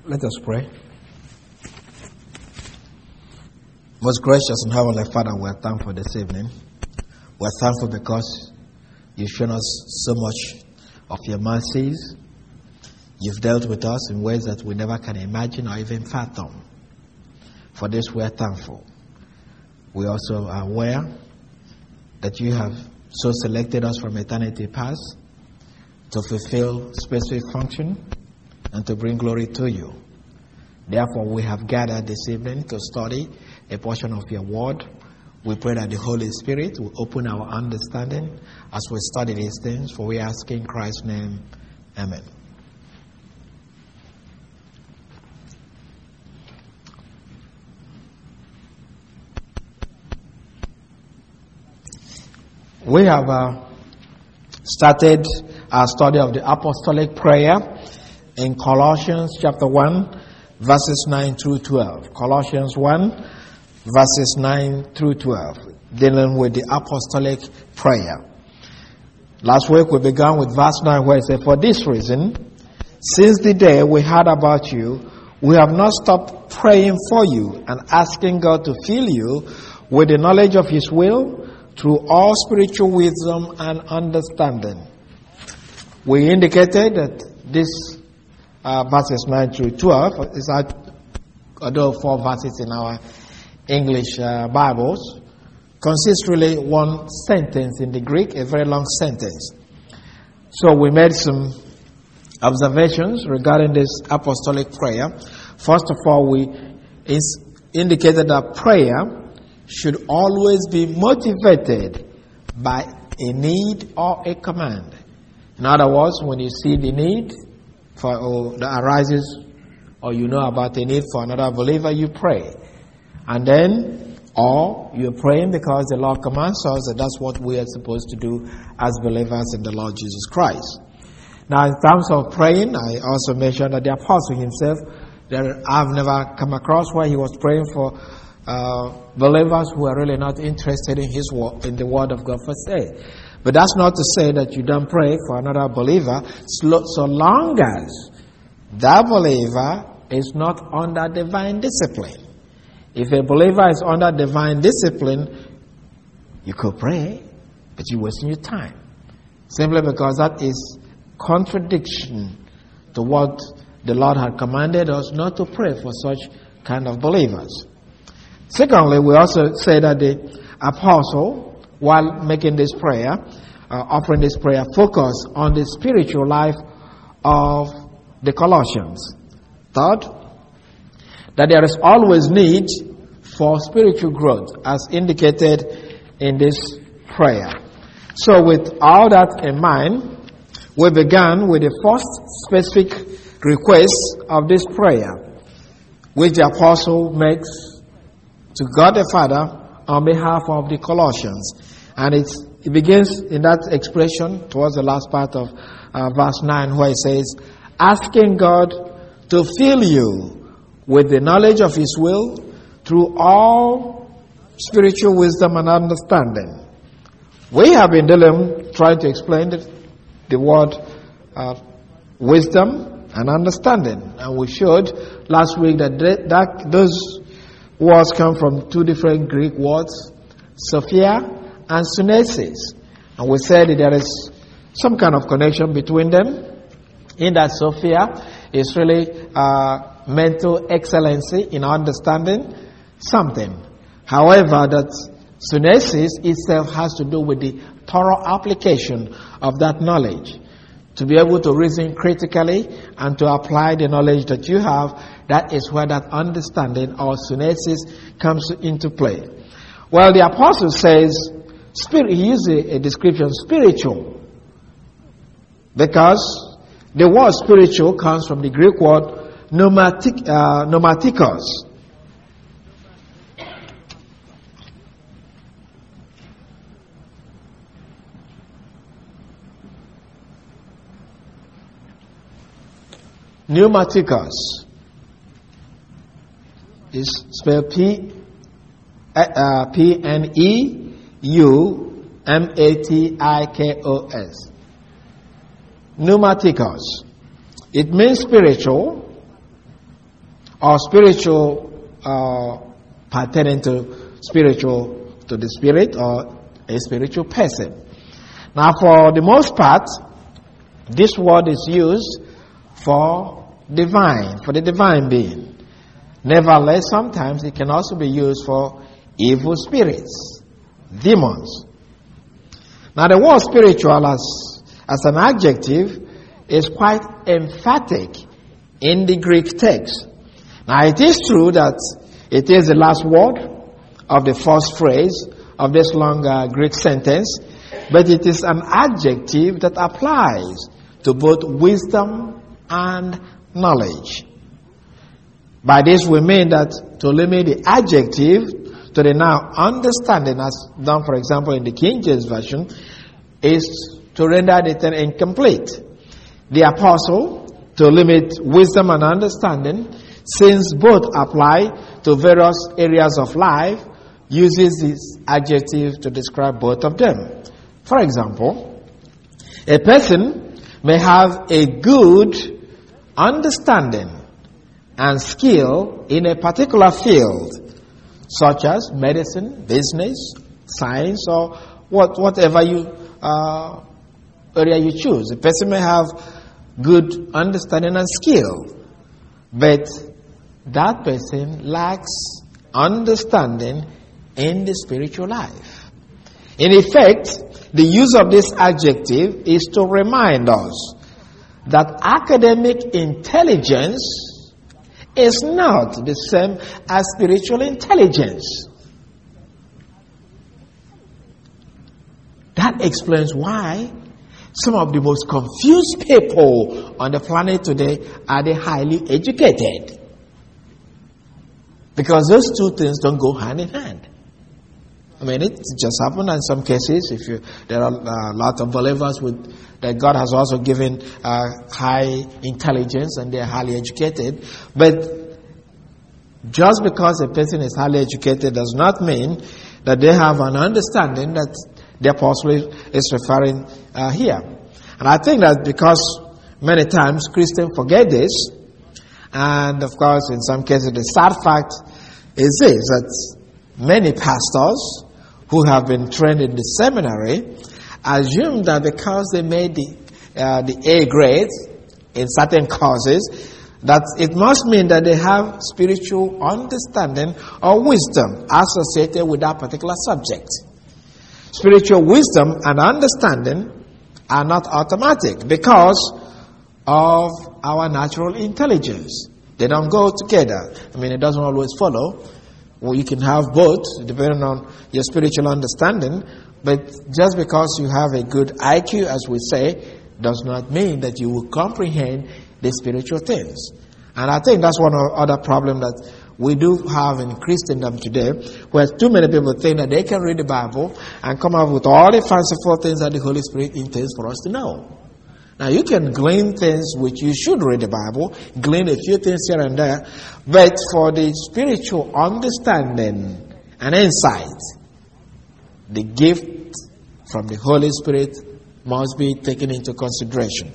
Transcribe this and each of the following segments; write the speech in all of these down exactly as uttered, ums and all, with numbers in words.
Let us pray. Most gracious and heavenly Father, we are thankful this evening. We are thankful because you've shown us so much of your mercies. You've dealt with us in ways that we never can imagine or even fathom. For this we are thankful. We also are aware that you have so selected us from eternity past to fulfill specific function and to bring glory to you. Therefore, we have gathered this evening to study a portion of your word. We pray that the Holy Spirit will open our understanding as we study these things, for we ask in Christ's name. Amen. We have uh, started our study of the apostolic prayer in Colossians chapter one, verses nine through twelve. Colossians one, verses nine through twelve, dealing with the apostolic prayer. Last week we began with verse nine, where it said, "For this reason, since the day we heard about you, we have not stopped praying for you and asking God to fill you with the knowledge of His will through all spiritual wisdom and understanding." We indicated that this uh, verses nine through twelve is, although four verses in our English uh, Bibles, consists really one sentence in the Greek, a very long sentence. So we made some observations regarding this apostolic prayer. First of all, we is indicated that prayer should always be motivated by a need or a command. In other words, when you see the need for or that arises, or you know about a need for another believer, you pray. And then, or you're praying because the Lord commands us, and that's what we are supposed to do as believers in the Lord Jesus Christ. Now, in terms of praying, I also mentioned that the apostle himself, that I've never come across where he was praying for uh, believers who are really not interested in his word, in the word of God per se. But that's not to say that you don't pray for another believer, so long as that believer is not under divine discipline. If a believer is under divine discipline, you could pray, but you're wasting your time. Simply because that is contradiction to what the Lord had commanded us not to pray for such kind of believers. Secondly, we also say that the apostle, while making this prayer, uh, offering this prayer, focus on the spiritual life of the Colossians. Third, that there is always need for spiritual growth, as indicated in this prayer. So with all that in mind, we began with the first specific request of this prayer, which the apostle makes to God the Father on behalf of the Colossians. And it's, it begins in that expression towards the last part of uh, verse nine, where it says, asking God to fill you with the knowledge of His will through all spiritual wisdom and understanding. We have been dealing, trying to explain the, the word uh, wisdom and understanding. And we showed last week that, that those words come from two different Greek words, Sophia and Sunesis. And we said that there is some kind of connection between them, in that Sophia is really uh, mental excellency in understanding something. However, that Sunesis itself has to do with the thorough application of that knowledge. To be able to reason critically and to apply the knowledge that you have, that is where that understanding or Sunesis comes into play. Well, the apostle says, spirit, he uses a, a description, spiritual, because the word spiritual comes from the Greek word pneumatic, uh, pneumatikos. Pneumatikos is spelled P, uh, P N E U M A T I K O S. Pneumatikos. It means spiritual, or spiritual uh, pertaining to spiritual to the spirit or a spiritual person. Now, for the most part, this word is used for divine, for the divine being. Nevertheless, sometimes it can also be used for evil spirits, demons. Now, the word spiritual as, as an adjective is quite emphatic in the Greek text. Now, it is true that it is the last word of the first phrase of this long uh, Greek sentence, but it is an adjective that applies to both wisdom and knowledge. By this we mean that to limit the adjective to the noun understanding, as done for example in the King James Version, is to render the term incomplete. The apostle, to limit wisdom and understanding, since both apply to various areas of life, uses this adjective to describe both of them. For example, a person may have a good understanding and skill in a particular field, such as medicine, business, science, or what, whatever you uh, area you choose. A person may have good understanding and skill, but that person lacks understanding in the spiritual life. In effect, the use of this adjective is to remind us that academic intelligence is not the same as spiritual intelligence. That explains why some of the most confused people on the planet today are the highly educated. Because those two things don't go hand in hand. I mean, it just happened in some cases. If you, there are a lot of believers with that God has also given uh, high intelligence and they are highly educated. But just because a person is highly educated does not mean that they have an understanding that the apostle is referring uh, here. And I think that because many times Christians forget this, and of course in some cases the sad fact is this, that many pastors who have been trained in the seminary assume that because they made the uh, the A grade in certain courses, that it must mean that they have spiritual understanding or wisdom associated with that particular subject. Spiritual wisdom and understanding are not automatic because of our natural intelligence. They don't go together. I mean, it doesn't always follow. Well, you can have both depending on your spiritual understanding, but just because you have a good I Q, as we say, does not mean that you will comprehend the spiritual things. And I think that's one of the other problems that we do have in Christendom today, where too many people think that they can read the Bible and come up with all the fanciful things that the Holy Spirit intends for us to know. Now, you can glean things which you should read the Bible, glean a few things here and there, but for the spiritual understanding and insight, the gift from the Holy Spirit must be taken into consideration.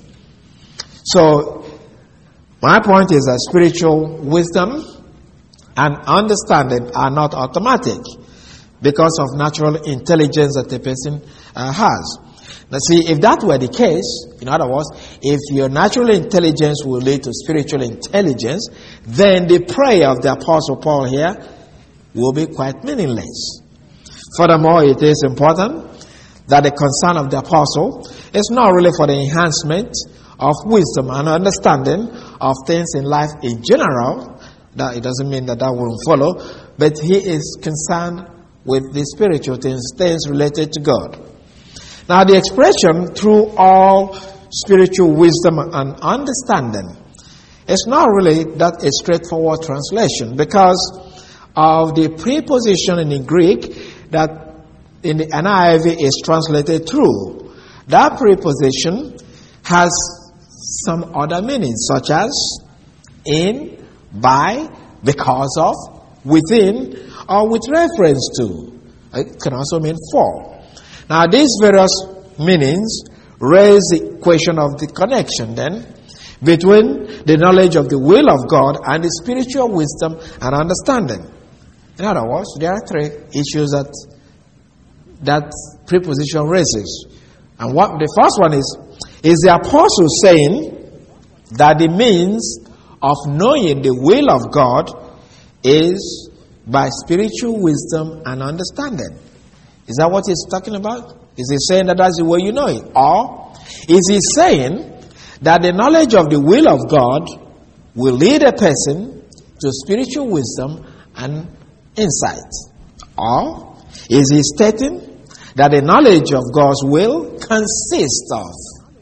So, my point is that spiritual wisdom and understanding are not automatic because of natural intelligence that a person uh, has. Now see, if that were the case, in other words, if your natural intelligence will lead to spiritual intelligence, then the prayer of the Apostle Paul here will be quite meaningless. Furthermore, it is important that the concern of the Apostle is not really for the enhancement of wisdom and understanding of things in life in general. That it doesn't mean that that won't follow, but he is concerned with the spiritual things, things related to God. Now, the expression through all spiritual wisdom and understanding is not really that a straightforward translation because of the preposition in the Greek that in the N I V is translated through. That preposition has some other meanings, such as in, by, because of, within, or with reference to. It can also mean for. Now, these various meanings raise the question of the connection then between the knowledge of the will of God and the spiritual wisdom and understanding. In other words, there are three issues that that preposition raises. And what the first one is, is the apostle saying that the means of knowing the will of God is by spiritual wisdom and understanding. Is that what he's talking about? Is he saying that that's the way you know it? Or is he saying that the knowledge of the will of God will lead a person to spiritual wisdom and insight? Or is he stating that the knowledge of God's will consists of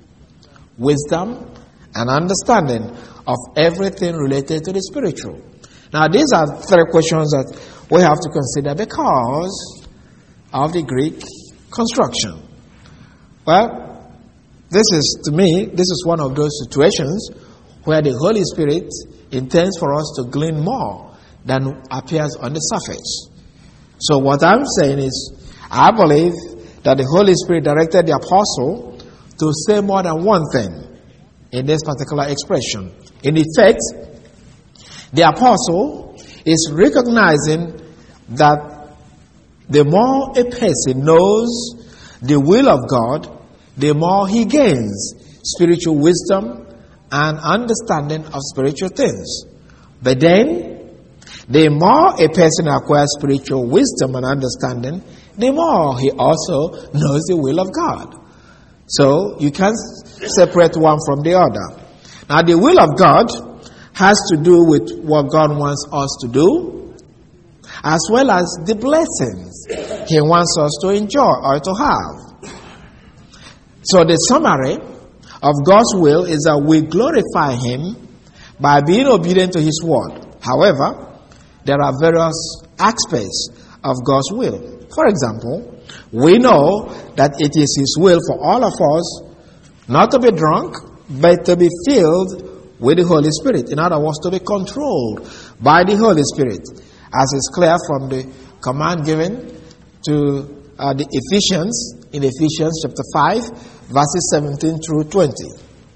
wisdom and understanding of everything related to the spiritual? Now, these are three questions that we have to consider because of the Greek construction. Well, this is, to me, this is one of those situations where the Holy Spirit intends for us to glean more than appears on the surface. So what I'm saying is, I believe that the Holy Spirit directed the apostle to say more than one thing in this particular expression. In effect, the apostle is recognizing that the more a person knows the will of God, the more he gains spiritual wisdom and understanding of spiritual things. But then, the more a person acquires spiritual wisdom and understanding, the more he also knows the will of God. So, you can't separate one from the other. Now, the will of God has to do with what God wants us to do, as well as the blessings he wants us to enjoy or to have. So, the summary of God's will is that we glorify him by being obedient to his word. However, there are various aspects of God's will. For example, we know that it is his will for all of us not to be drunk, but to be filled with the Holy Spirit. In other words, to be controlled by the Holy Spirit, as is clear from the command given to uh, the Ephesians, in Ephesians chapter five, verses seventeen through twenty.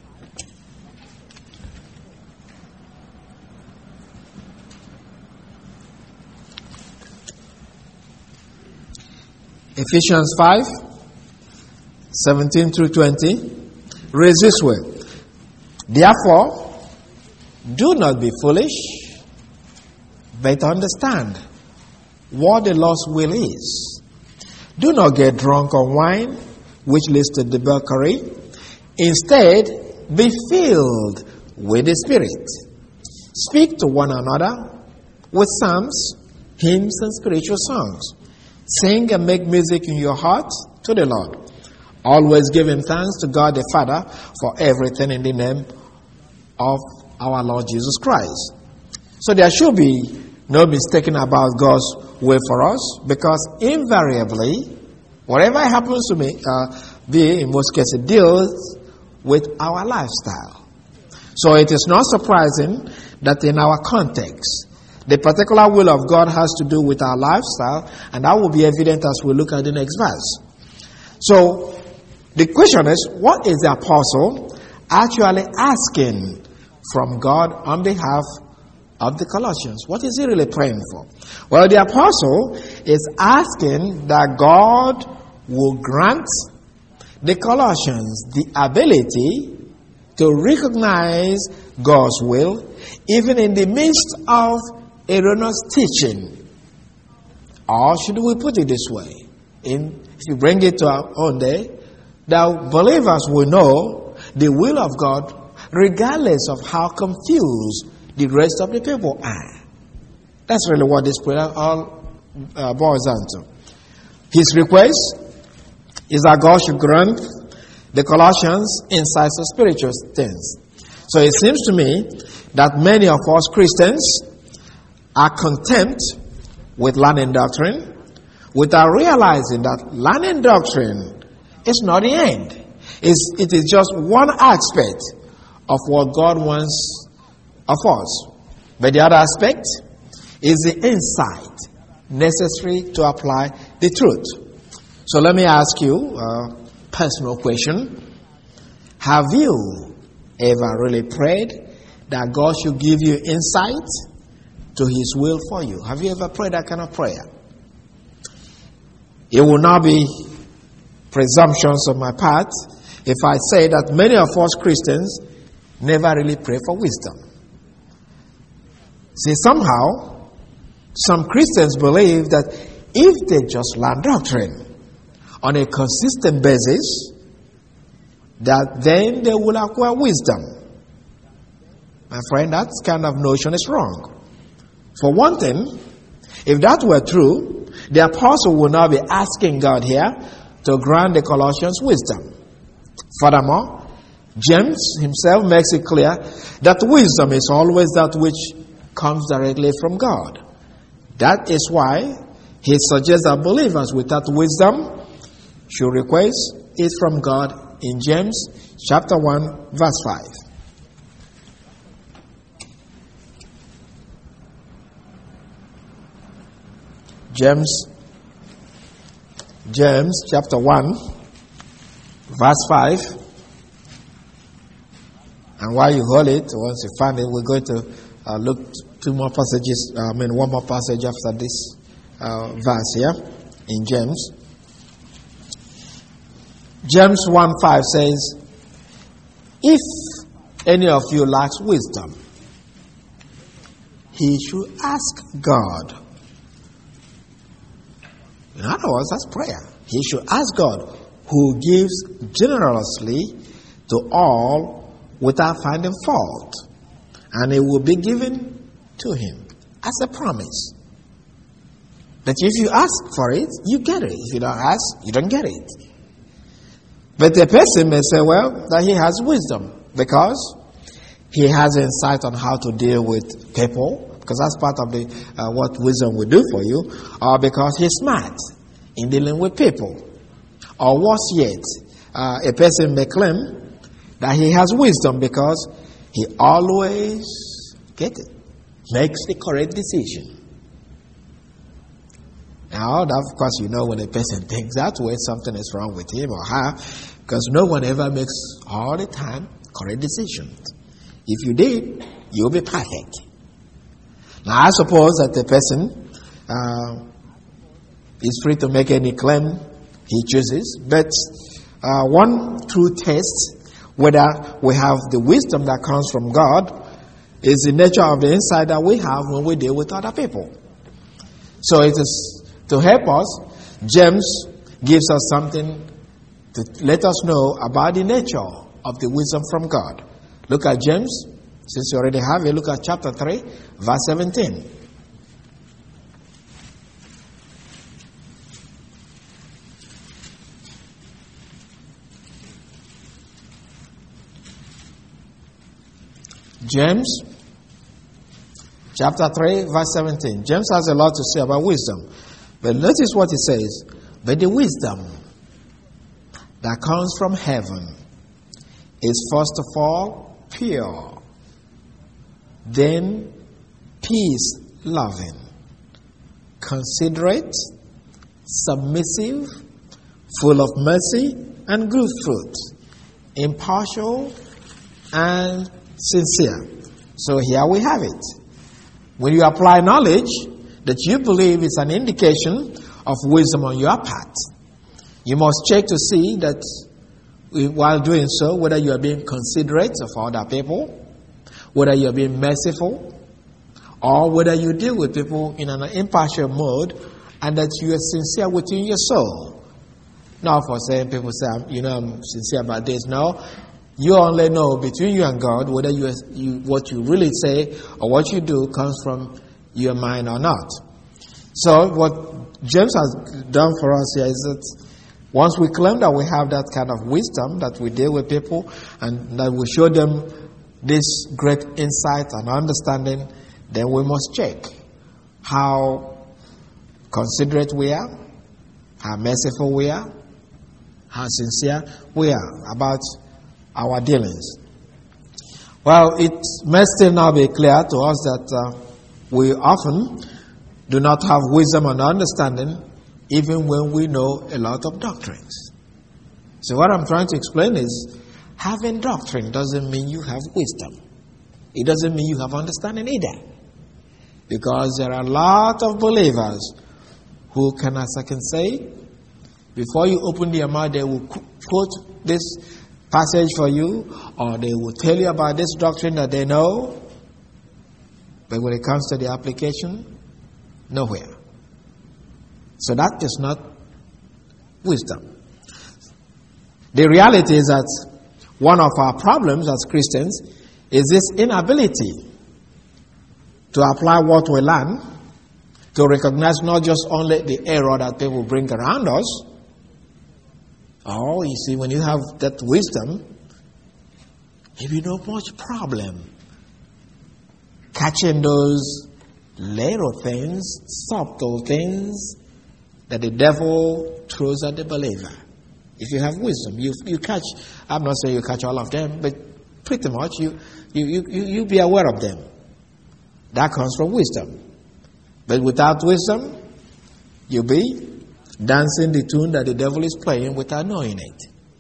Ephesians five, seventeen through twenty, reads this way. Therefore, do not be foolish, but understand what the Lord's will is. Do not get drunk on wine, which leads to debauchery. Instead, be filled with the Spirit. Speak to one another with psalms, hymns, and spiritual songs. Sing and make music in your heart to the Lord. Always giving thanks to God the Father for everything in the name of our Lord Jesus Christ. So there should be no mistaking about God's will for us, because invariably, whatever happens to me, uh, be in most cases, deals with our lifestyle. So it is not surprising that in our context, the particular will of God has to do with our lifestyle, and that will be evident as we look at the next verse. So, the question is, what is the apostle actually asking from God on behalf of the Colossians? What is he really praying for? Well, the apostle is asking that God will grant the Colossians the ability to recognize God's will, even in the midst of erroneous teaching. Or should we put it this way? In, if you bring it to our own day, that believers will know the will of God regardless of how confused the rest of the people are. That's really what this prayer all uh, boils down to. His request is that God should grant the Colossians insights of spiritual things. So it seems to me that many of us Christians are content with learning doctrine without realizing that learning doctrine is not the end. It's, it is just one aspect of what God wants of us. But the other aspect is the insight necessary to apply the truth. So let me ask you a personal question. Have you ever really prayed that God should give you insight to His will for you? Have you ever prayed that kind of prayer? It will not be presumptions on my part if I say that many of us Christians never really pray for wisdom. See, somehow, some Christians believe that if they just learn doctrine on a consistent basis, that then they will acquire wisdom. My friend, that kind of notion is wrong. For one thing, if that were true, the apostle would not be asking God here to grant the Colossians wisdom. Furthermore, James himself makes it clear that wisdom is always that which comes directly from God. That is why he suggests that believers without wisdom should request it from God in James chapter one, verse five. James, James chapter one, verse five. And while you hold it, once you find it, we're going to uh, look two more passages, uh, I mean one more passage after this uh, verse here in James. James one five says, if any of you lacks wisdom, he should ask God. In other words, that's prayer. He should ask God, who gives generously to all without finding fault, and it will be given to him as a promise. That if you ask for it, you get it. If you don't ask, you don't get it. But the person may say, well, that he has wisdom because he has insight on how to deal with people, because that's part of the uh, what wisdom will do for you, or because he's smart in dealing with people. Or worse yet, uh, a person may claim that he has wisdom because he always gets it, makes the correct decision. Now, of course, you know when a person thinks that way, something is wrong with him or her, because no one ever makes all the time correct decisions. If you did, you'll be perfect. Now, I suppose that the person uh, is free to make any claim he chooses, but uh, one true test whether we have the wisdom that comes from God is the nature of the insight that we have when we deal with other people. So it is to help us, James gives us something to let us know about the nature of the wisdom from God. Look at James, since you already have it, look at chapter three, verse seventeen. James, chapter three, verse seventeen. James has a lot to say about wisdom. But notice what he says. But the wisdom that comes from heaven is first of all pure, then peace-loving, considerate, submissive, full of mercy and good fruit, impartial and sincere. So here we have it. When you apply knowledge that you believe is an indication of wisdom on your part, you must check to see that while doing so, whether you are being considerate of other people, whether you are being merciful, or whether you deal with people in an impartial mode and that you are sincere within your soul. Not for saying people say, you know, I'm sincere about this. No. You only know between you and God whether you, you what you really say or what you do comes from your mind or not. So what James has done for us here is that once we claim that we have that kind of wisdom, that we deal with people and that we show them this great insight and understanding, then we must check how considerate we are, how merciful we are, how sincere we are about our dealings. Well, it may still now be clear to us that uh, we often do not have wisdom and understanding even when we know a lot of doctrines. So what I'm trying to explain is having doctrine doesn't mean you have wisdom. It doesn't mean you have understanding either. Because there are a lot of believers who can, as I can say, before you open their mouth, they will quote this passage for you, or they will tell you about this doctrine that they know. But when it comes to the application, nowhere. So that is not wisdom. The reality is that one of our problems as Christians is this inability to apply what we learn, to recognize not just only the error that people bring around us. Oh, you see, when you have that wisdom, maybe no much problem catching those little things, subtle things that the devil throws at the believer. If you have wisdom, you you catch. I'm not saying you catch all of them, but pretty much you you you you be aware of them. That comes from wisdom. But without wisdom, you'll be dancing the tune that the devil is playing without knowing it.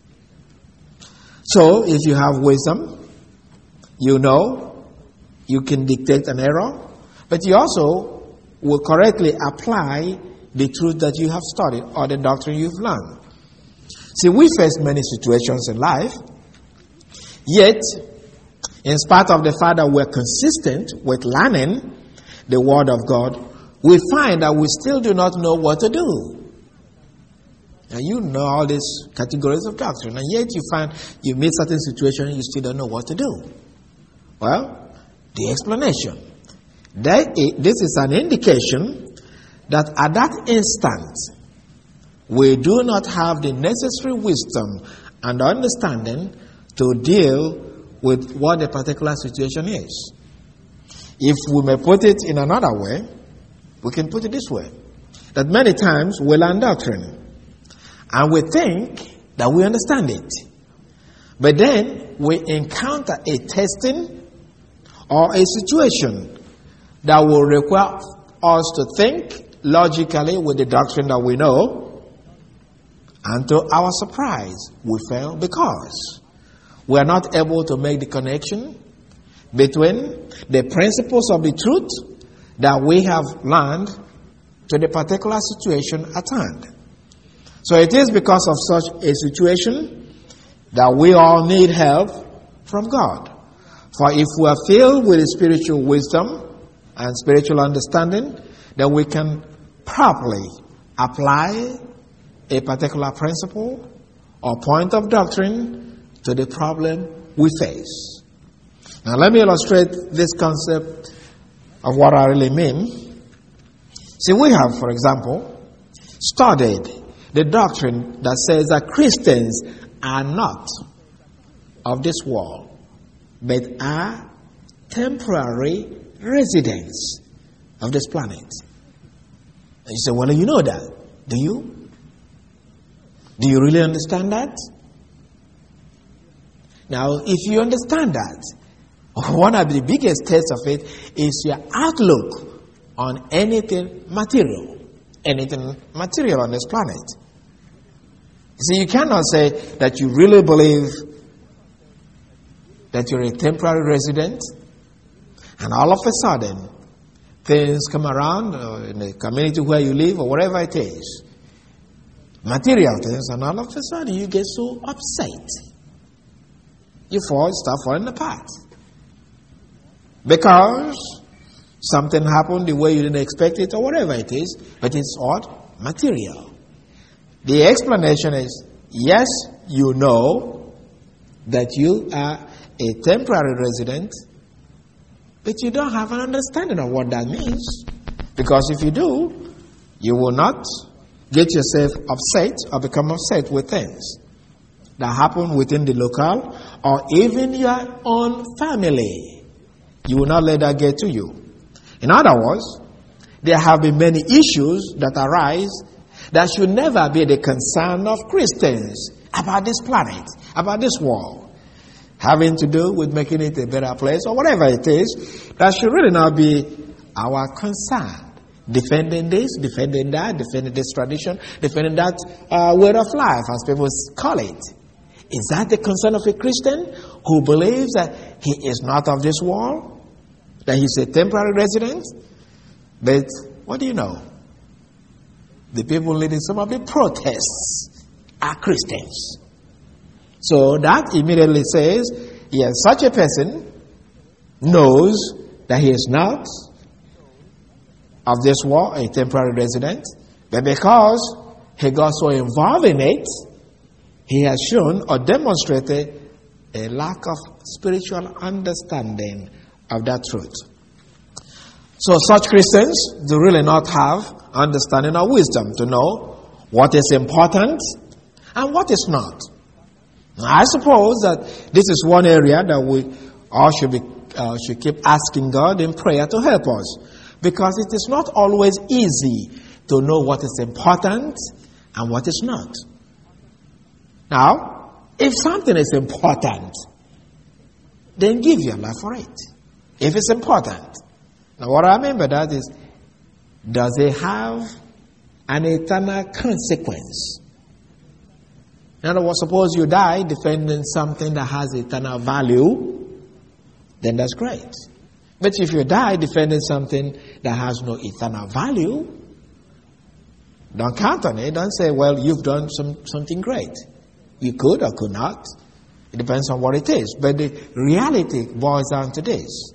So, if you have wisdom, you know you can dictate an error, but you also will correctly apply the truth that you have studied or the doctrine you've learned. See, we face many situations in life, yet, in spite of the fact that we're consistent with learning the Word of God, we find that we still do not know what to do. Now, you know all these categories of doctrine, and yet you find you meet certain situations, you still don't know what to do. Well, the explanation. That is, this is an indication that at that instant, we do not have the necessary wisdom and understanding to deal with what a particular situation is. If we may put it in another way, we can put it this way, that many times we learn doctrine and we think that we understand it. But then we encounter a testing or a situation that will require us to think logically with the doctrine that we know, and to our surprise, we fail because we are not able to make the connection between the principles of the truth that we have learned to the particular situation at hand. So it is because of such a situation that we all need help from God. For if we are filled with spiritual wisdom and spiritual understanding, then we can properly apply a particular principle or point of doctrine to the problem we face. Now let me illustrate this concept of what I really mean. See, we have, for example, studied the doctrine that says that Christians are not of this world, but are temporary residents of this planet. And you say, well, you know that. Do you? Do you really understand that? Now, if you understand that, one of the biggest tests of it is your outlook on anything material. Anything material on this planet. See, you cannot say that you really believe that you're a temporary resident, and all of a sudden, things come around uh, in the community where you live or wherever it is. Material things, and all of a sudden you get so upset. You fall, start falling apart. Because something happened the way you didn't expect it or whatever it is, but it's what? Material. The explanation is, yes, you know that you are a temporary resident, but you don't have an understanding of what that means. Because if you do, you will not get yourself upset or become upset with things that happen within the local or even your own family. You will not let that get to you. In other words, there have been many issues that arise that should never be the concern of Christians about this planet, about this world, having to do with making it a better place or whatever it is. That should really not be our concern. Defending this, defending that, defending this tradition, defending that uh, word of life, as people call it. Is that the concern of a Christian who believes that he is not of this world? That he's a temporary resident? But what do you know? The people leading some of the protests are Christians. So that immediately says, yes, such a person knows that he is not of this world, a temporary resident, but because he got so involved in it, he has shown or demonstrated a lack of spiritual understanding of that truth. So such Christians do really not have understanding or wisdom to know what is important and what is not. Now, I suppose that this is one area that we all should be uh, should keep asking God in prayer to help us, because it is not always easy to know what is important and what is not. Now, if something is important, then give your life for it. If it's important. Now, what I mean by that is, does it have an eternal consequence? In other words, suppose you die defending something that has eternal value, then that's great. But if you die defending something that has no eternal value, don't count on it. Don't say, well, you've done some, something great. You could or could not. It depends on what it is. But the reality boils down to this.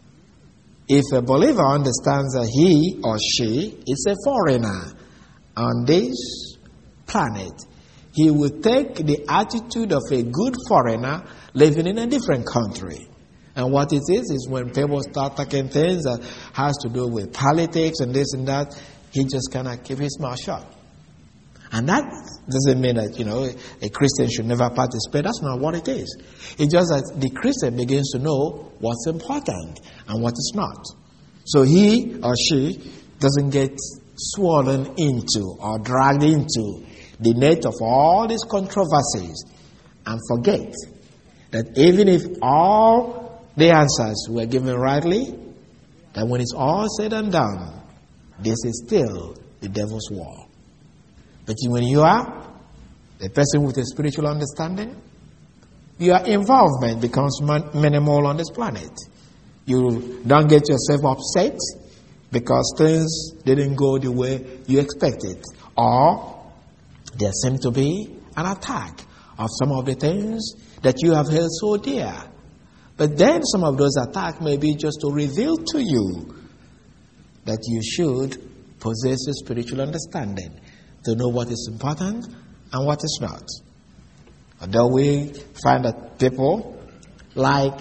If a believer understands that he or she is a foreigner on this planet, he will take the attitude of a good foreigner living in a different country. And what it is, is when people start talking things that has to do with politics and this and that, he just cannot keep his mouth shut. And that doesn't mean that, you know, a Christian should never participate. That's not what it is. It's just that the Christian begins to know what's important and what is not. So he or she doesn't get swollen into or dragged into the net of all these controversies and forget that even if all the answers were given rightly, that when it's all said and done, this is still the devil's war. But when you are a person with a spiritual understanding, your involvement becomes minimal on this planet. You don't get yourself upset because things didn't go the way you expected, or there seemed to be an attack of some of the things that you have held so dear. But then some of those attacks may be just to reveal to you that you should possess a spiritual understanding to know what is important and what is not. Although we find that people like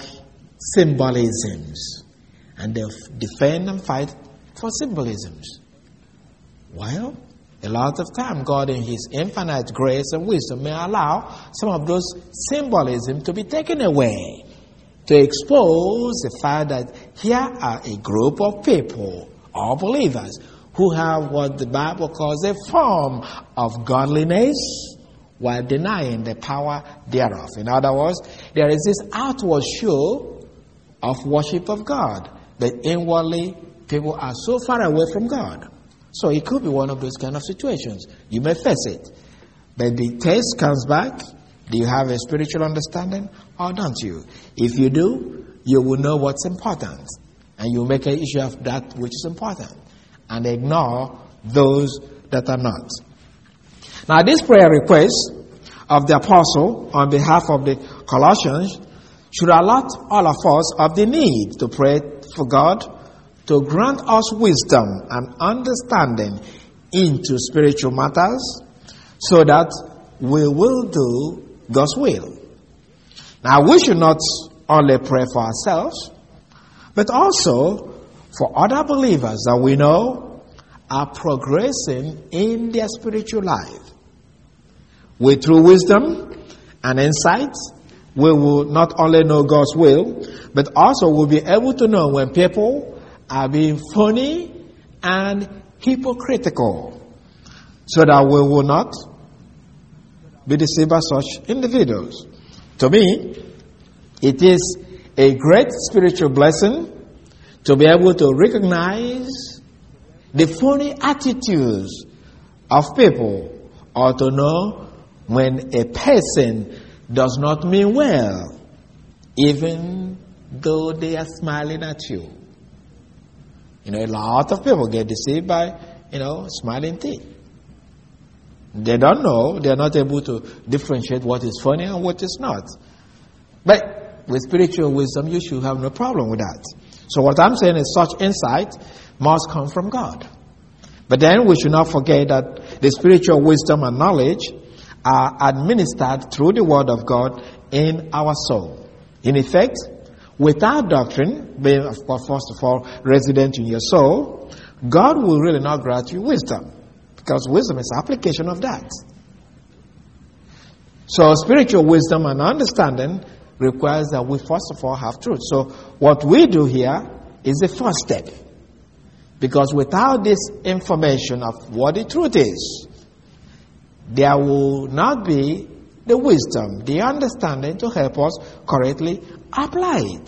symbolisms and they defend and fight for symbolisms. Well, a lot of time God in His infinite grace and wisdom may allow some of those symbolisms to be taken away, to expose the fact that here are a group of people, all believers, who have what the Bible calls a form of godliness while denying the power thereof. In other words, there is this outward show of worship of God, but inwardly people are so far away from God. So it could be one of those kind of situations. You may face it. But the test comes back. Do you have a spiritual understanding or don't you? If you do, you will know what's important. And you make an issue of that which is important. And ignore those that are not. Now this prayer request of the apostle on behalf of the Colossians should alert all of us of the need to pray for God to grant us wisdom and understanding into spiritual matters so that we will do God's will. Now we should not only pray for ourselves, but also for other believers that we know are progressing in their spiritual life. With true wisdom and insight, we will not only know God's will, but also will be able to know when people are being phony and hypocritical, so that we will not be deceived by such individuals. To me, it is a great spiritual blessing to be able to recognize the phony attitudes of people, or to know when a person does not mean well, even though they are smiling at you. You know, a lot of people get deceived by, you know, smiling teeth. They don't know, they're not able to differentiate what is funny and what is not. But with spiritual wisdom, you should have no problem with that. So what I'm saying is such insight must come from God. But then we should not forget that the spiritual wisdom and knowledge are administered through the Word of God in our soul. In effect, without doctrine, being, of course, first of all, resident in your soul, God will really not grant you wisdom, because wisdom is application of that. So spiritual wisdom and understanding requires that we first of all have truth. So what we do here is the first step. Because without this information of what the truth is, there will not be the wisdom, the understanding to help us correctly apply it.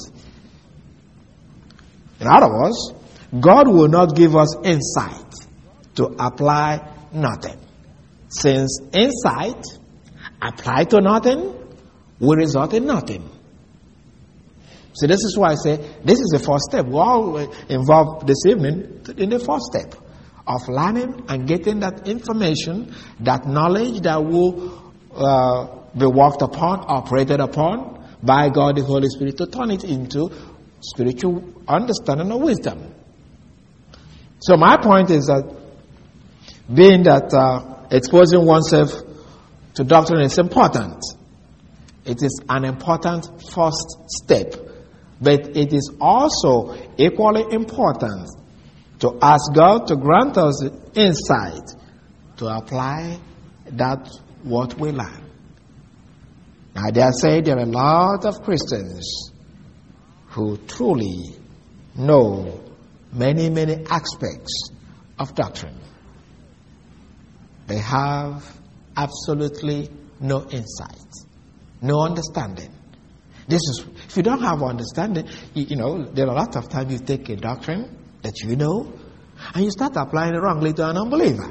In other words, God will not give us insight to apply nothing. Since insight applied to nothing will result in nothing. So this is why I say this is the first step. We're all involved this evening in the first step of learning and getting that information, that knowledge that will uh, be worked upon, operated upon by God the Holy Spirit to turn it into spiritual understanding of wisdom. So my point is that being that uh, exposing oneself to doctrine is important. It is an important first step. But it is also equally important to ask God to grant us insight to apply that what we learn. Now, I dare say there are a lot of Christians who truly know many, many aspects of doctrine. They have absolutely no insight, no understanding. This is, if you don't have understanding, you, you know, there are a lot of times you take a doctrine that you know, and you start applying it wrongly to an unbeliever.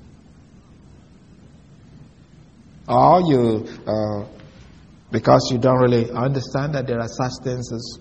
Or you, uh, because you don't really understand that there are such things as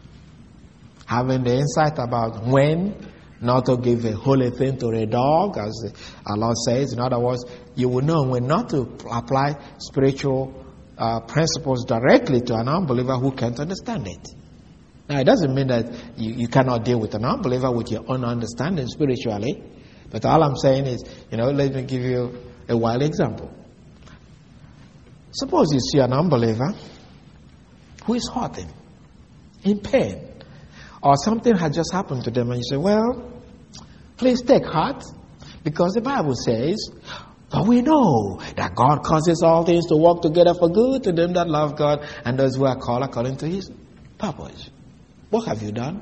having the insight about when not to give a holy thing to a dog, as our Lord says. In other words, you will know when not to apply spiritual Uh, principles directly to an unbeliever who can't understand it. Now, it doesn't mean that you, you cannot deal with an unbeliever with your own understanding spiritually. But all I'm saying is, you know, let me give you a wild example. Suppose you see an unbeliever who is hurting, in pain, or something has just happened to them, and you say, well, please take heart, because the Bible says, but we know that God causes all things to work together for good to them that love God and those who are called according to His purpose. What have you done?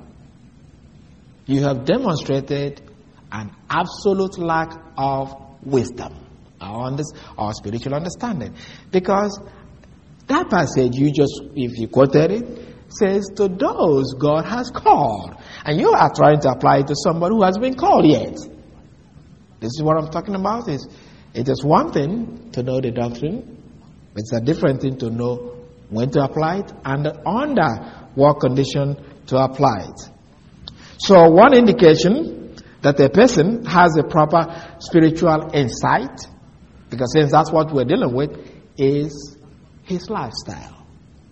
You have demonstrated an absolute lack of wisdom or, or spiritual understanding. Because that passage you just, if you quoted it, says to those God has called. And you are trying to apply it to somebody who has been called yet. This is what I'm talking about. Is It is one thing to know the doctrine, but it's a different thing to know when to apply it and under what condition to apply it. So one indication that a person has a proper spiritual insight, because since that's what we're dealing with, is his lifestyle.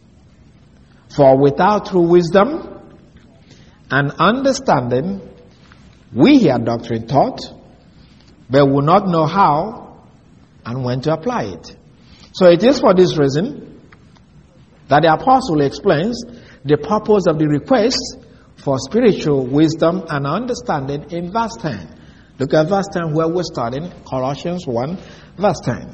For without true wisdom and understanding, we hear doctrine taught, but will not know how and when to apply it. So it is for this reason that the apostle explains the purpose of the request for spiritual wisdom and understanding in verse ten. Look at verse ten where we're starting, Colossians one, verse ten.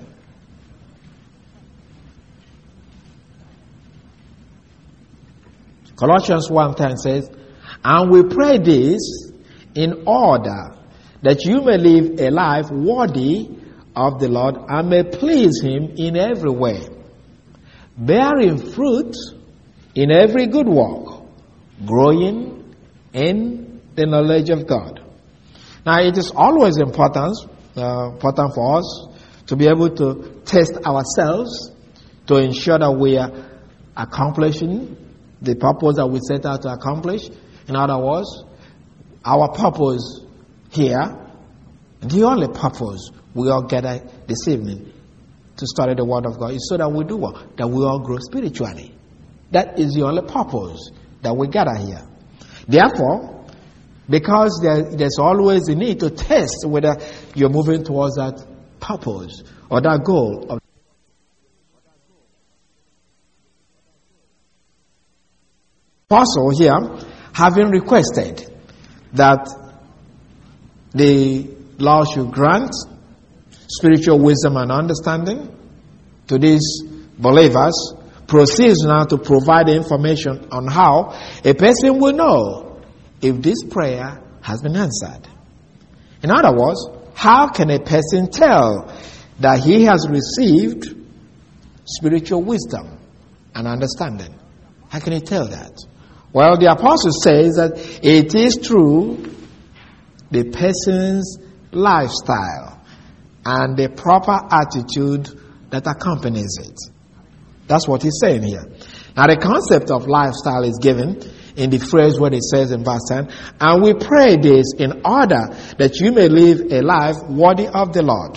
Colossians one ten says, and we pray this in order that you may live a life worthy of the Lord and may please Him in every way, bearing fruit in every good work, growing in the knowledge of God. Now, it is always important, uh, important for us to be able to test ourselves to ensure that we are accomplishing the purpose that we set out to accomplish. In other words, our purpose here, the only purpose we all gather this evening to study the Word of God, is so that we do what? That we all grow spiritually. That is the only purpose that we gather here. Therefore, because there, there's always a need to test whether you're moving towards that purpose or that goal of apostle here, having requested that the Lord should grant spiritual wisdom and understanding to these believers, proceeds now to provide information on how a person will know if this prayer has been answered. In other words, how can a person tell that he has received spiritual wisdom and understanding? How can he tell that? Well, the apostle says that it is through the person's lifestyle and the proper attitude that accompanies it. That's what he's saying here. Now, the concept of lifestyle is given in the phrase where it says in verse ten, and we pray this in order that you may live a life worthy of the Lord.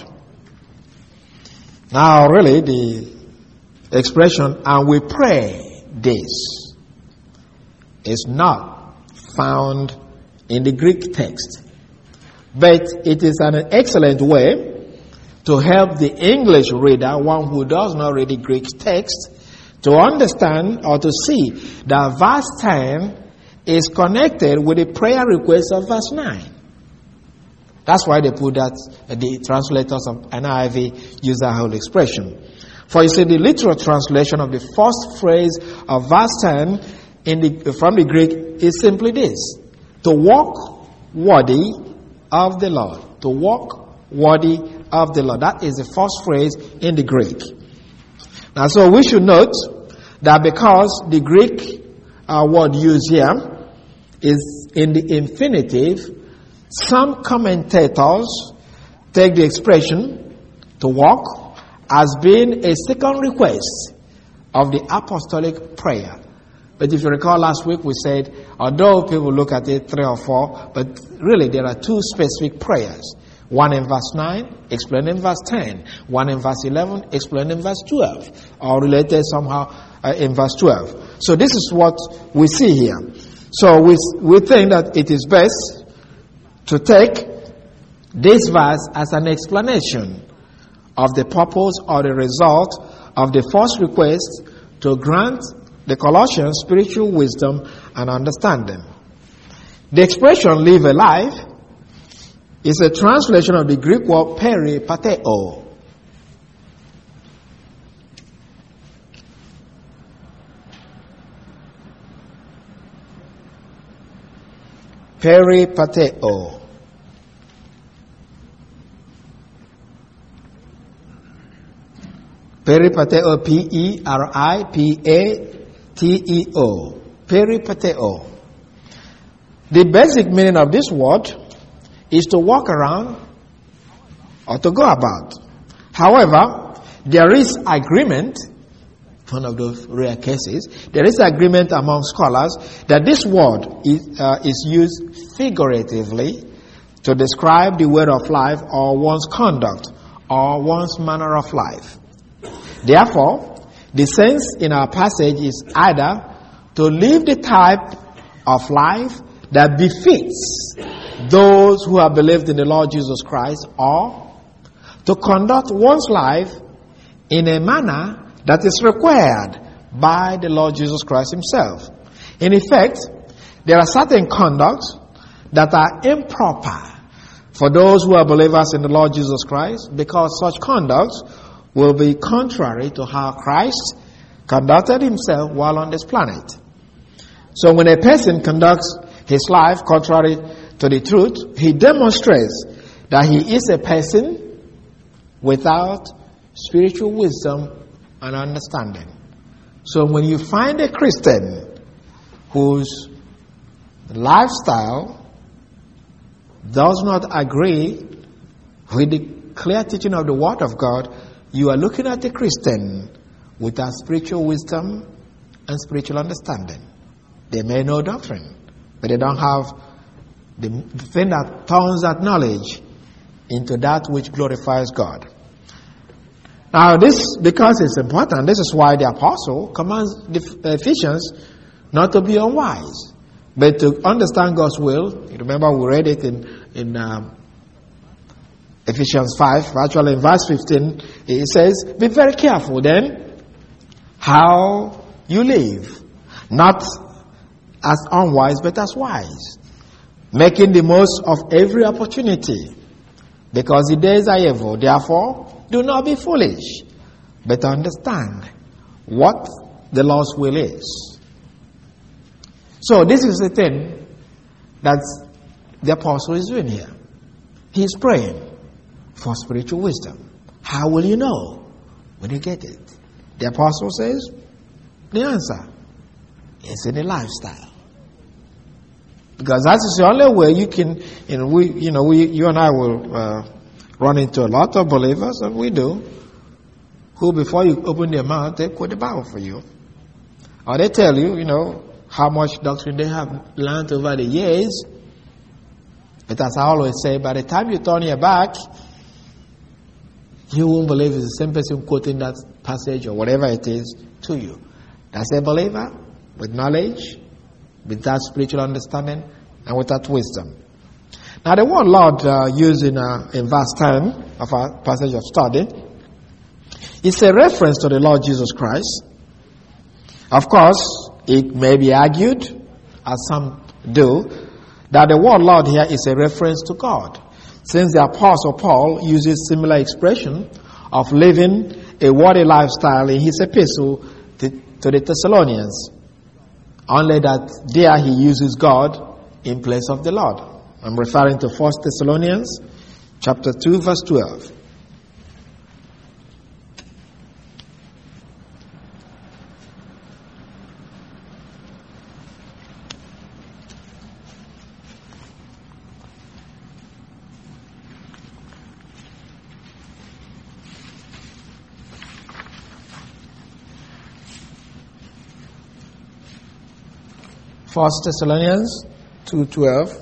Now, really, the expression, and we pray this, is not found in the Greek text. But it is an excellent way to help the English reader, one who does not read the Greek text, to understand or to see that verse ten is connected with the prayer request of verse nine. That's why they put that, the translators of N I V use that whole expression. For you see, the literal translation of the first phrase of verse ten in the, from the Greek is simply this: to walk worthy of the Lord. To walk worthy of the Lord. That is the first phrase in the Greek. Now, so we should note that because the Greek uh, word used here is in the infinitive, some commentators take the expression to walk as being a second request of the apostolic prayer. But if you recall last week, we said, although people look at it three or four, but really there are two specific prayers. One in verse nine, explained in verse ten. One in verse eleven, explained in verse twelve. Or related somehow uh, in verse twelve. So this is what we see here. So we, we think that it is best to take this verse as an explanation of the purpose or the result of the first request to grant the Colossians spiritual wisdom and understanding. The expression live a life is a translation of the Greek word peripateo. Peripateo. Peripateo, P E R I P A T E O. Peripateo. The basic meaning of this word is to walk around or to go about. However, there is agreement, one of those rare cases, there is agreement among scholars that this word is, uh, is used figuratively to describe the way of life or one's conduct or one's manner of life. Therefore, the sense in our passage is either to live the type of life that befits those who have believed in the Lord Jesus Christ, or to conduct one's life in a manner that is required by the Lord Jesus Christ himself. In effect, there are certain conducts that are improper for those who are believers in the Lord Jesus Christ, because such conducts will be contrary to how Christ conducted himself while on this planet. So when a person conducts his life contrary to the truth, he demonstrates that he is a person without spiritual wisdom and understanding. So when you find a Christian whose lifestyle does not agree with the clear teaching of the Word of God, you are looking at a Christian without spiritual wisdom and spiritual understanding. They may know doctrine, but they don't have the thing that turns that knowledge into that which glorifies God. Now this, because it's important, this is why the apostle commands the Ephesians not to be unwise, but to understand God's will. Remember we read it in, in um, Ephesians five, actually in verse fifteen, it says, be very careful then how you live, not as unwise but as wise, making the most of every opportunity, because the days are evil. Therefore, do not be foolish, but understand what the Lord's will is. So this is the thing that the apostle is doing here. He's praying for spiritual wisdom. How will you know when you get it? The apostle says the answer is in the lifestyle. Because that is the only way you can, you know, we, you know, we, you and I will uh, run into a lot of believers, and we do, who before you open their mouth, they quote the Bible for you. Or they tell you, you know, how much doctrine they have learned over the years. But as I always say, by the time you turn your back, you won't believe it's the same person quoting that passage or whatever it is to you. That's a believer with knowledge, with that spiritual understanding, and with that wisdom. Now the word Lord uh, used in, uh, in verse ten of our passage of study is a reference to the Lord Jesus Christ. Of course, it may be argued, as some do, that the word Lord here is a reference to God, since the Apostle Paul uses similar expression of living a worthy lifestyle in his epistle to, to the Thessalonians, only that there he uses God in place of the Lord. I'm referring to First Thessalonians chapter two, verse twelve. First Thessalonians two twelve.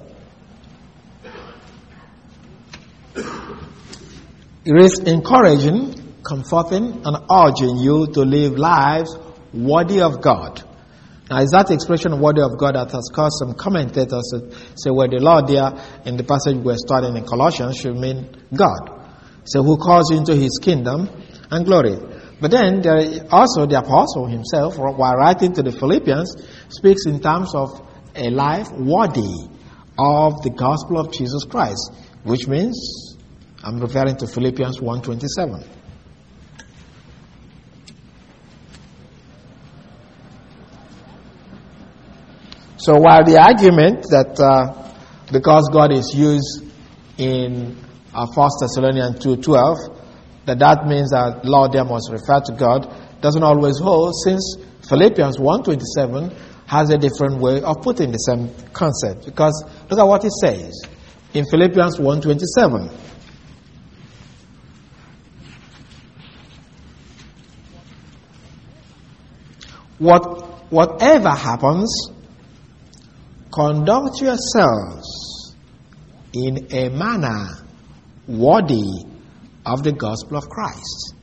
It is encouraging, comforting, and urging you to live lives worthy of God. Now, is that expression worthy of God that has caused some commentators to say, well, the Lord there in the passage we're studying in Colossians should mean God. So who calls you into his kingdom and glory. But then there also the apostle himself, while writing to the Philippians, speaks in terms of a life worthy of the gospel of Jesus Christ, which means, I'm referring to Philippians one twenty-seven. So while the argument that uh, because God is used in uh, First Thessalonians two twelve, that that means that Lord there must refer to God, doesn't always hold, since Philippians one twenty-seven has a different way of putting the same concept. Because look at what it says in Philippians one twenty-seven. What, whatever happens, conduct yourselves in a manner worthy of the gospel of Christ.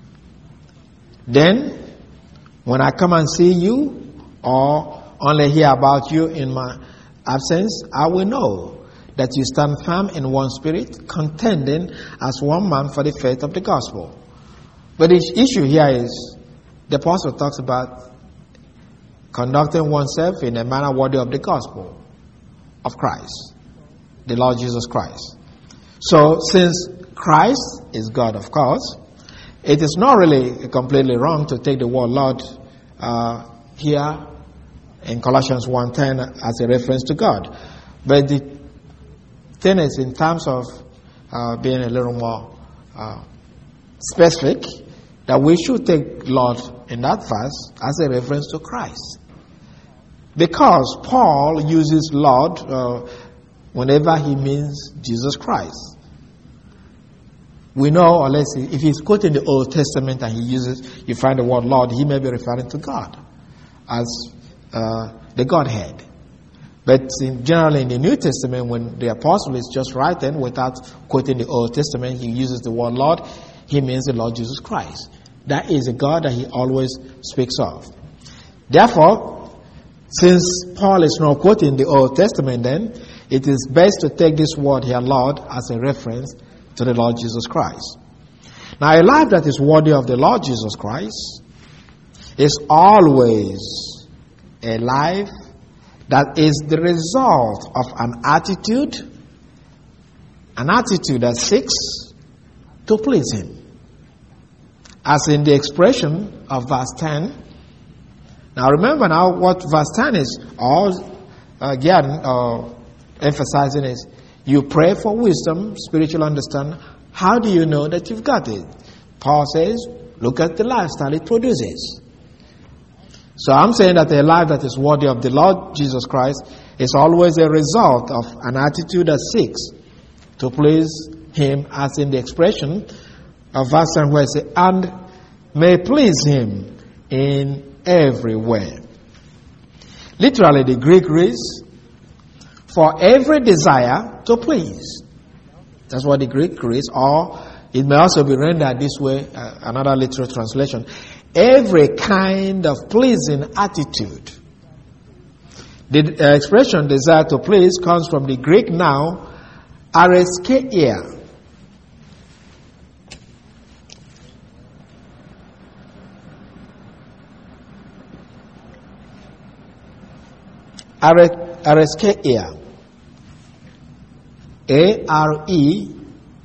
Then, when I come and see you, or only hear about you in my absence, I will know that you stand firm in one spirit, contending as one man for the faith of the gospel. But the issue here is, the apostle talks about conducting oneself in a manner worthy of the gospel of Christ, the Lord Jesus Christ. So, since Christ is God, of course, it is not really completely wrong to take the word Lord uh, here in Colossians one ten as a reference to God. But the thing is, in terms of uh, being a little more uh, specific, that we should take Lord in that verse as a reference to Christ. Because Paul uses Lord uh, whenever he means Jesus Christ. we know, or let's see, if he's quoting the Old Testament and he uses, you find the word Lord, he may be referring to God as uh, the Godhead. But in, generally in the New Testament, when the apostle is just writing without quoting the Old Testament, he uses the word Lord, he means the Lord Jesus Christ. That is a God that he always speaks of. Therefore, since Paul is not quoting the Old Testament, then it is best to take this word here, Lord, as a reference to the Lord Jesus Christ. Now, a life that is worthy of the Lord Jesus Christ is always a life that is the result of an attitude, an attitude that seeks to please Him. As in the expression of verse ten. Now remember now what verse ten is all again uh, emphasizing is, you pray for wisdom, spiritual understanding. How do you know that you've got it? Paul says, look at the lifestyle it produces. So I'm saying that a life that is worthy of the Lord Jesus Christ is always a result of an attitude that seeks to please Him, as in the expression of verse ten where it says, and may please Him in every way. Literally, the Greek reads, for every desire to please. That's what the Greek reads, or it may also be rendered this way, uh, another literal translation. Every kind of pleasing attitude. The uh, expression desire to please comes from the Greek noun areskeia. Areskeia. A R E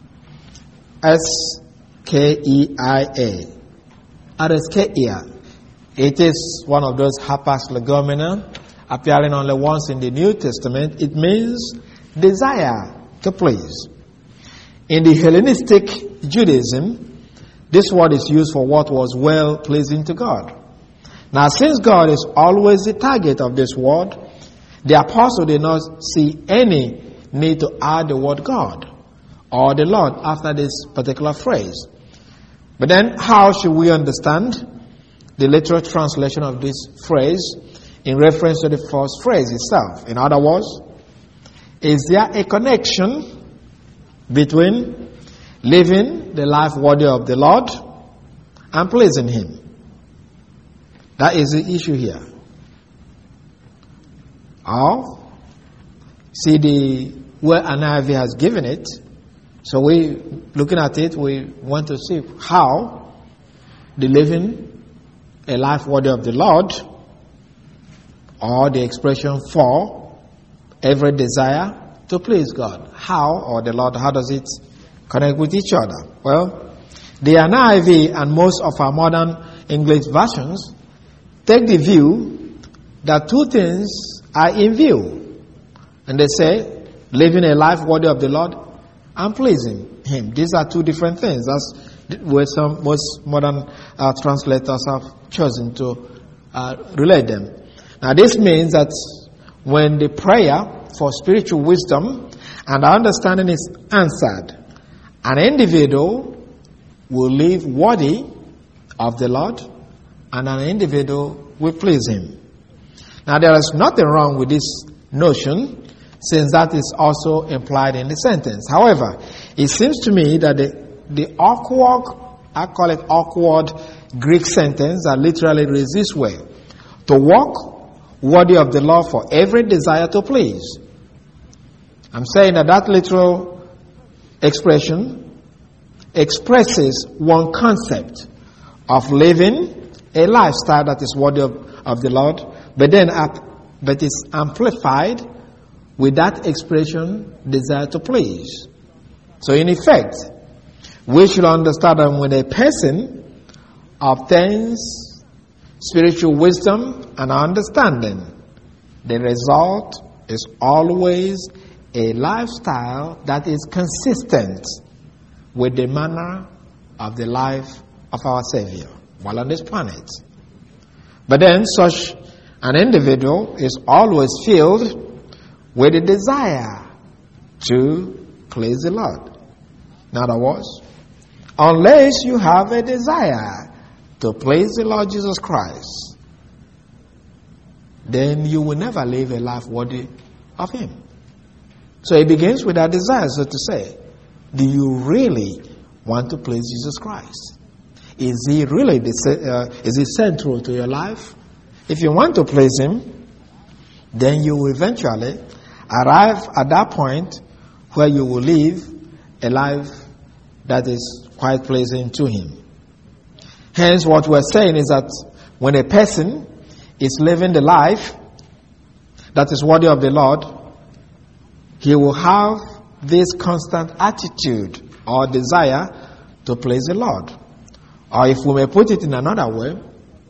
S K E I A. Areskeia. It is one of those hapas legomena appearing only once in the New Testament. It means desire to please. In the Hellenistic Judaism, this word is used for what was well pleasing to God. Now, since God is always the target of this word, the apostle did not see any need to add the word God or the Lord after this particular phrase. But then, how should we understand the literal translation of this phrase in reference to the first phrase itself? In other words, is there a connection between living the life worthy of the Lord and pleasing Him? That is the issue here. Or, see the where N I V has given it. So we, looking at it, we want to see how the living a life worthy of the Lord, or the expression for every desire to please God. How, or the Lord, how does it connect with each other? Well, the N I V and most of our modern English versions take the view that two things are in view. And they say, living a life worthy of the Lord and pleasing Him. These are two different things. That's where some most modern uh, translators have chosen to uh, relate them. Now this means that when the prayer for spiritual wisdom and understanding is answered, an individual will live worthy of the Lord, and an individual will please Him. Now there is nothing wrong with this notion, since that is also implied in the sentence. However, it seems to me that the, the awkward, I call it awkward Greek sentence that literally reads this way: to walk worthy of the Lord for every desire to please. I'm saying that that literal expression expresses one concept of living a lifestyle that is worthy of, of the Lord, but then but it's amplified with that expression, desire to please. So in effect, we should understand that when a person obtains spiritual wisdom and understanding, the result is always a lifestyle that is consistent with the manner of the life of our Savior while on this planet. But then such an individual is always filled with a desire to please the Lord. In other words, unless you have a desire to please the Lord Jesus Christ, then you will never live a life worthy of Him. So it begins with that desire, so to say. Do you really want to please Jesus Christ? Is He really the, uh, is He central to your life? If you want to please Him, then you will eventually arrive at that point where you will live a life that is quite pleasing to Him. Hence, what we're saying is that when a person is living the life that is worthy of the Lord, he will have this constant attitude or desire to please the Lord. Or if we may put it in another way,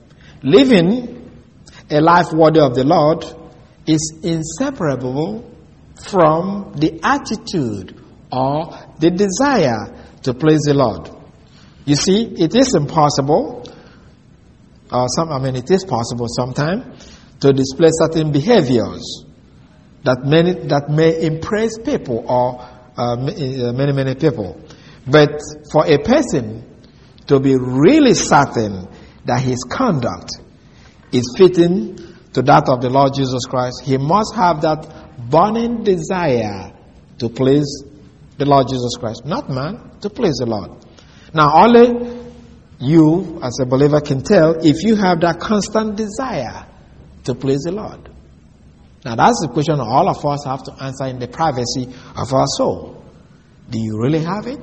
living a life worthy of the Lord is inseparable from the attitude or the desire to please the Lord. You see, it is impossible, or some, I mean, it is possible sometimes to display certain behaviors that many that may impress people or uh, many many people, but for a person to be really certain that his conduct is fitting to that of the Lord Jesus Christ, he must have that burning desire to please the Lord Jesus Christ, not man, to please the Lord. Now, only you, as a believer, can tell if you have that constant desire to please the Lord. Now, that's the question all of us have to answer in the privacy of our soul. Do you really have it?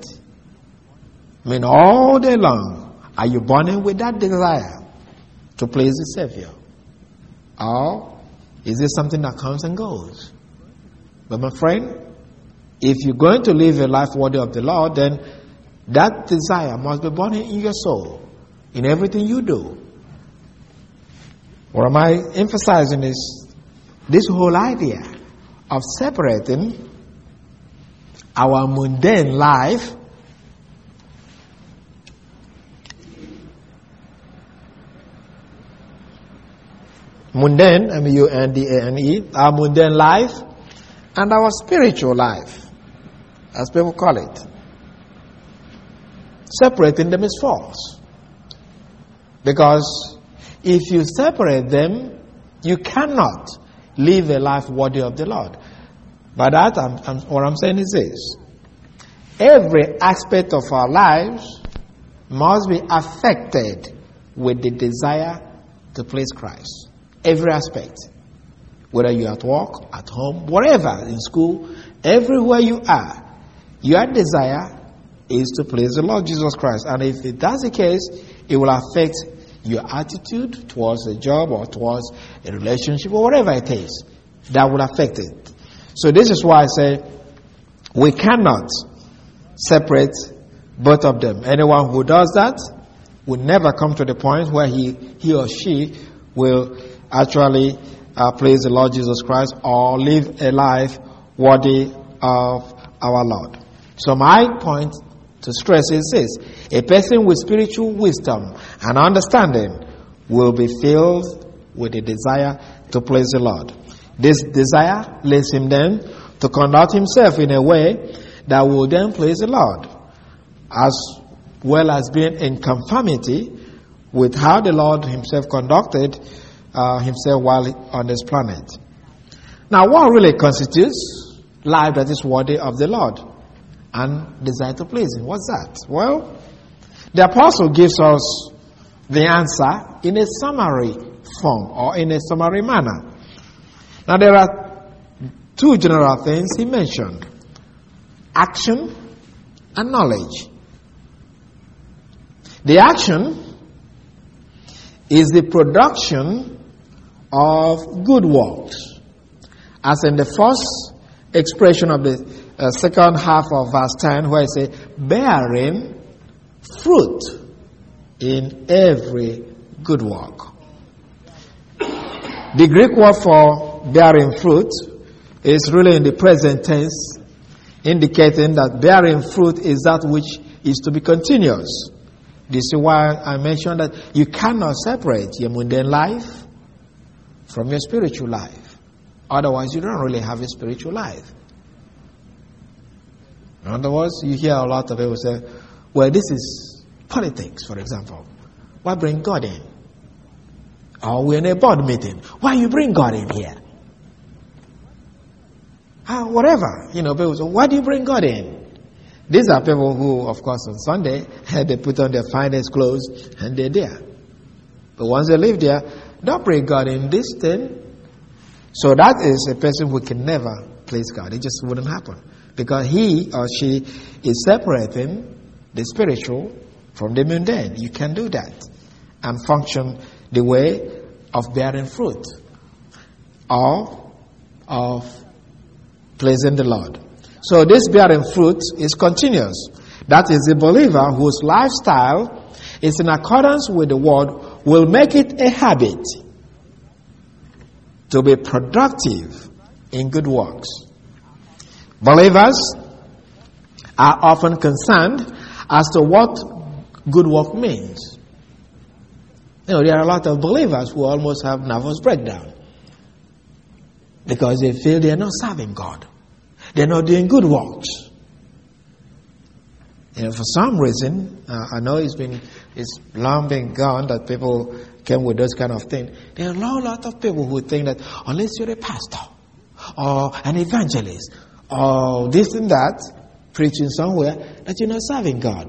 I mean, all day long, are you burning with that desire to please the Savior? Or is it something that comes and goes? But my friend, if you're going to live a life worthy of the Lord, then that desire must be burning in your soul, in everything you do. What am I emphasizing is this whole idea of separating our mundane life mundane, M U N D A N E, our mundane life and our spiritual life, as people call it. Separating them is false. Because if you separate them, you cannot live a life worthy of the Lord. By that, I'm, I'm, what I'm saying is this. Every aspect of our lives must be affected with the desire to please Christ. Every aspect. Whether you're at work, at home, wherever, in school, everywhere you are, your desire is to please the Lord Jesus Christ. And if it that's the case, it will affect your attitude towards a job or towards a relationship or whatever it is. That will affect it. So this is why I say we cannot separate both of them. Anyone who does that will never come to the point where he, he or she will actually uh, please the Lord Jesus Christ or live a life worthy of our Lord. So my point to stress is this: a person with spiritual wisdom and understanding will be filled with a desire to please the Lord. This desire leads him then to conduct himself in a way that will then please the Lord, as well as being in conformity with how the Lord himself conducted uh, himself while on this planet. Now, what really constitutes life that is worthy of the Lord and desire to please Him? What's that? Well, the apostle gives us the answer in a summary form or in a summary manner. Now, there are two general things he mentioned: action and knowledge. The action is the production of good works, as in the first expression of the uh, second half of verse ten, where it says, bearing fruit in every good work. The Greek word for bearing fruit is really in the present tense, indicating that bearing fruit is that which is to be continuous. This is why I mentioned that you cannot separate your mundane life from your spiritual life. Otherwise, you don't really have a spiritual life. In other words, you hear a lot of people say, Well, this is politics, for example. Why bring God in? Or we're in a board meeting. Why you bring God in here? Ah, whatever. You know, people say, why do you bring God in? These are people who, of course, on Sunday, they put on their finest clothes and they're there. But once they live there, don't bring God in this thing. So that is a person who can never please God. It just wouldn't happen. Because he or she is separating the spiritual from the mundane. You can do that and function the way of bearing fruit or of pleasing the Lord. So this bearing fruit is continuous. That is, the believer whose lifestyle is in accordance with the word will make it a habit to be productive in good works. Believers are often concerned as to what good work means. You know, there are a lot of believers who almost have nervous breakdown because they feel they are not serving God. They're not doing good works. You know, for some reason, uh, I know it's been it's long been gone that people came with those kind of things. There are a lot of people who think that unless you're a pastor or an evangelist or this and that, preaching somewhere, that you're not serving God.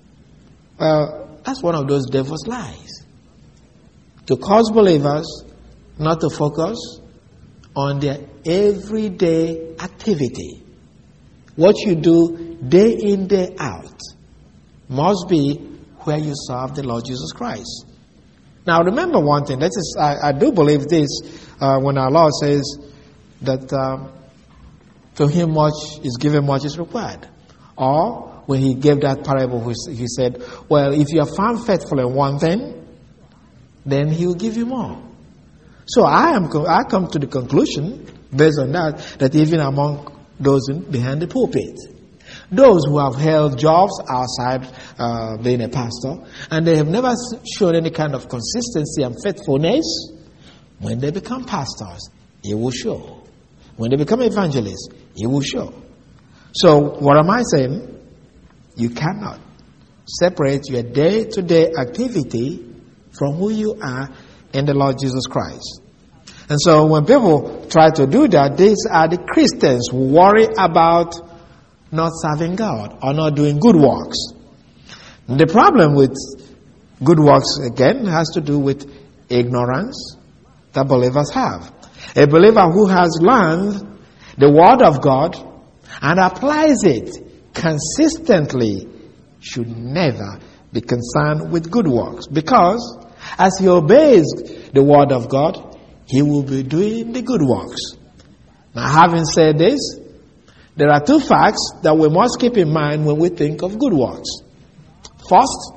Well, that's one of those devil's lies. To cause believers not to focus on their everyday activity. What you do day in, day out must be where you serve the Lord Jesus Christ. Now remember one thing, that is, I, I do believe this uh, when our Lord says that um, to him much is given, much is required. Or when he gave that parable, he said, well, if you are found faithful in one thing, then he will give you more. So I am I come to the conclusion, based on that, that even among those in, behind the pulpit, those who have held jobs outside uh, being a pastor, and they have never shown any kind of consistency and faithfulness, when they become pastors, it will show. When they become evangelists, it will show. So what am I saying? You cannot separate your day-to-day activity from who you are in the Lord Jesus Christ. And so when people try to do that, these are the Christians who worry about not serving God or not doing good works. The problem with good works, again, has to do with ignorance that believers have. A believer who has learned the Word of God and applies it consistently should never be concerned with good works, because as he obeys the Word of God, he will be doing the good works. Now, having said this, there are two facts that we must keep in mind when we think of good works. First,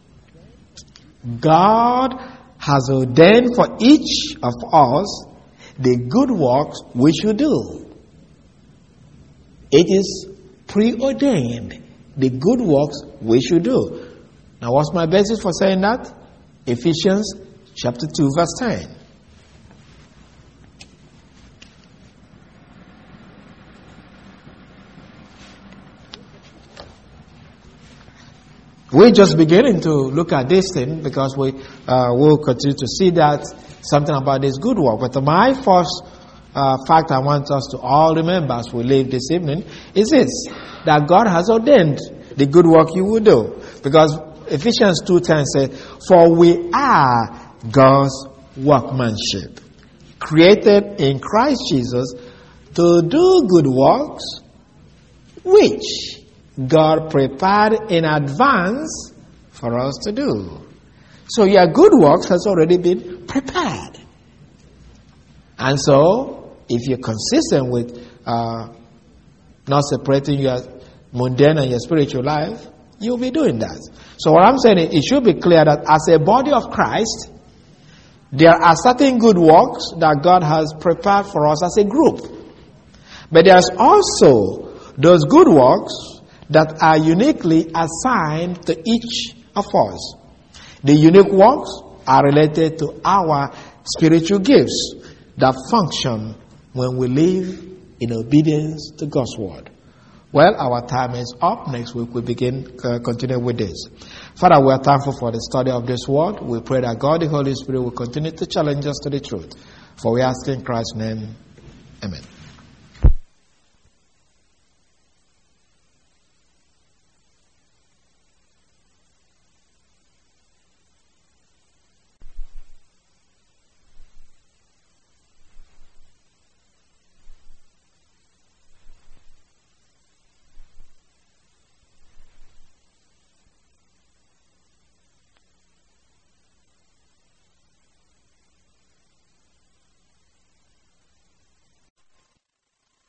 God has ordained for each of us the good works we should do. It is preordained, the good works we should do. Now, what's my basis for saying that? Ephesians chapter two, verse ten. We're just beginning to look at this thing because we uh, will continue to see that something about this good work. But my first uh, fact I want us to all remember as we leave this evening is this: that God has ordained the good work you will do. Because Ephesians two ten says, "For we are God's workmanship, created in Christ Jesus to do good works, which God prepared in advance for us to do." So your good works has already been prepared. And so, if you're consistent with uh, not separating your mundane and your spiritual life, you'll be doing that. So what I'm saying is, it should be clear that as a body of Christ, there are certain good works that God has prepared for us as a group. But there's also those good works that are uniquely assigned to each of us. The unique works are related to our spiritual gifts that function when we live in obedience to God's word. Well, our time is up. Next week we begin, uh, continue with this. Father, we are thankful for the study of this word. We pray that God, the Holy Spirit, will continue to challenge us to the truth. For we ask in Christ's name. Amen.